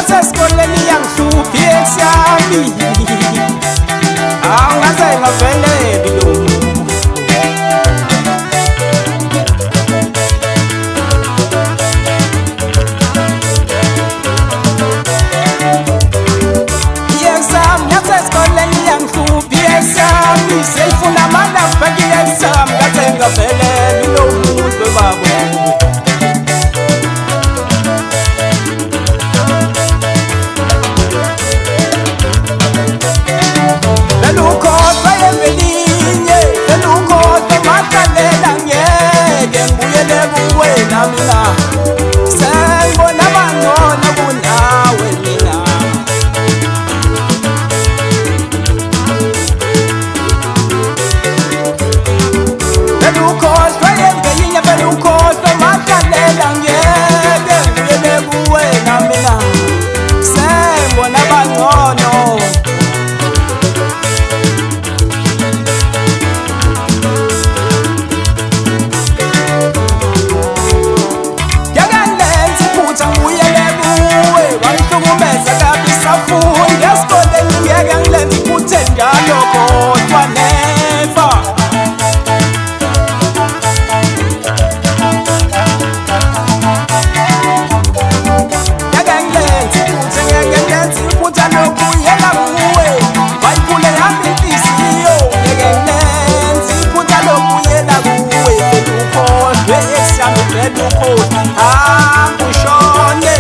nasesikoleni yangihluphi eksami awungaze ngaveleli lo yexam nasesikoleni yangihluphi eksami seyifuna amandla ngibheki exam ngaze ngaveleli lo muntu babo mina sengibona bangona kunawe mina belukhohlwa yengelinye belukhohlwa makalela ngeke ngiyele kuwena mina sengibona bangcono Fundi esikoleni ngeke ngilenze iphuthe njalo kodwa never ngeke ngilenze iphuthe ngeke ngilenze iphutha lokuyela kuwe wayiphule yami inhliziyo ngeke ngilenze iphutha lokuyela kuwe belukhohlwe eksami belukhohlwe angushone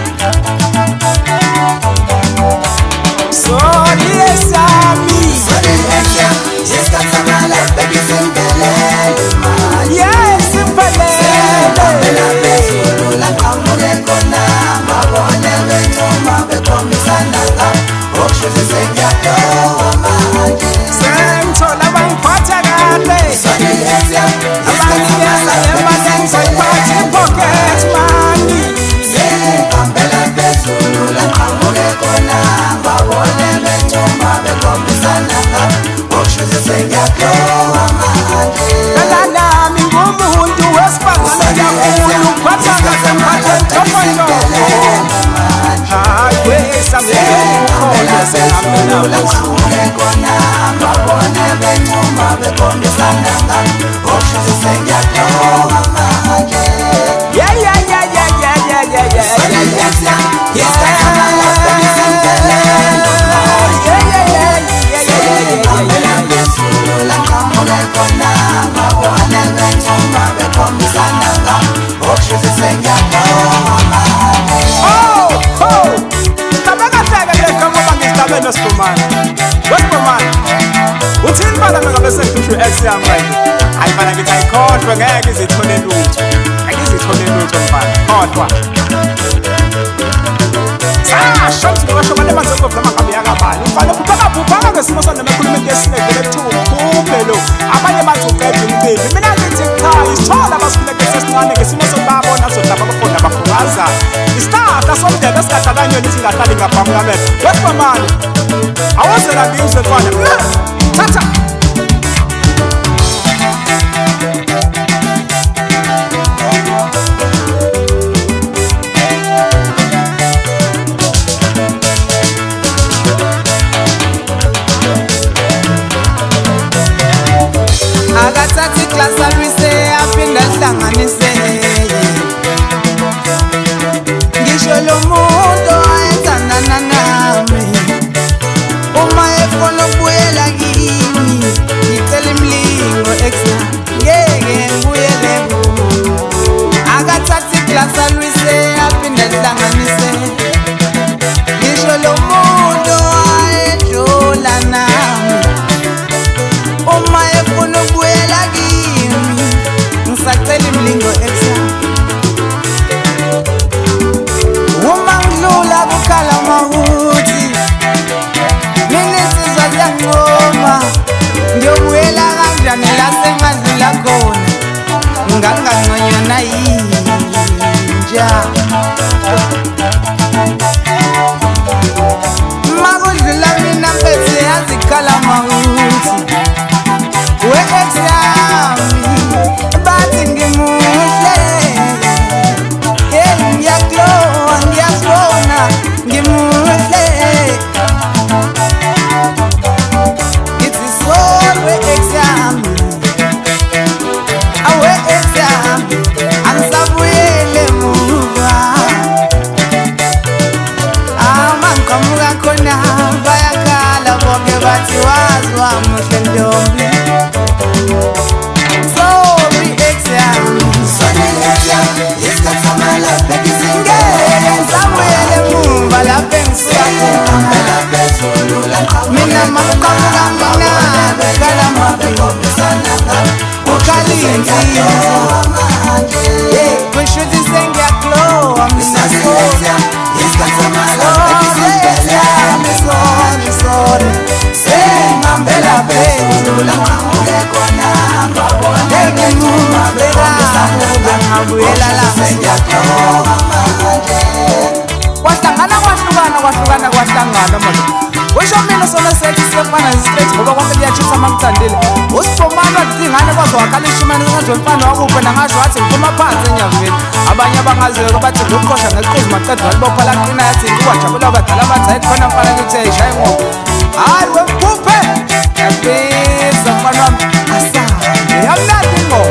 Sorry, Sami. Sorry, Exam. Just got some life, baby, simple. Yes, simple. Bella Besu, la Camule Kona, Mabone, Venoma, Becomisana, Oxus, Senyato, Amadi. Sentola Bang Patagate. Sorry, Exam. Pocket money. Bella Besu, la Camule Kona, Mabone, Venoma, Becomisana, Oxus, Senyato, Amadi. Kalana mingumuntu wesifazane yakhulu phathaka sempathe ntofontofo hayi samukhola sengamela Camule Kona, Mabone, Venoma, Becomisana, Oxus, Senyato, Amadi. Yeah. Uthini bala ngabe sengihlushu exam right ayifana ngithi ayikhohlwe ngeke izithole lutho ayizithole lutho mfana kodwa shot ngisho manje manzeko vuma ngabe yakabani mfana kuphaka ngesimo sonemekhuluma ngesinevele kuthi uphuphe lo abanye bathi uqeda umcimbi mina ngithi cha isithola abasifike sesincane ngesimo sokubabona sodaba abakhona bafungaza isithatha somdebe esingadalanywe nithi ngahlali ngaphambi kamela wesifamani awuzela ngizwe mfana tata akathathi class alwise aphinda hlanganise ngisho lo muntu ayethandana nami uma efuna ukubuyela kimi ngicela imlingo exam ngeke ngibuyele akathathi class alwise aphinda hlanganise ngisho lo muntu ayedlula nami uma efuna ukubuyela kimi ngisacela imlingo exam uma ngidlula kukhala mahuthi mina insizwa muhle ntombi sorry ex yami ngeke ngisabuyele emuva lapho engisuka khona mina maqamqamna kalamapi ukhalinzi kushuthi sengiyaklowa mina sorry sengihambela phezulu ngabuyela lapha kwahlangana manje kusho mina sona sethi siyefana straight ngoba konke liyachisa amamthandile usifumana ingane kwazwakalisha imali ngazwemfana wakuphe nangasho wathi ngiphuma phansi enyaveni abanye abangaziyo bathi ngokuqosha ngeqhuzu maqedwa walibopha laqina yathi kuwajabula abadala bathi hayi khona mfana ngithi eyishaye ngoba hayi wemphuphe yabiza mfana wami asahambe yamnandi ingoma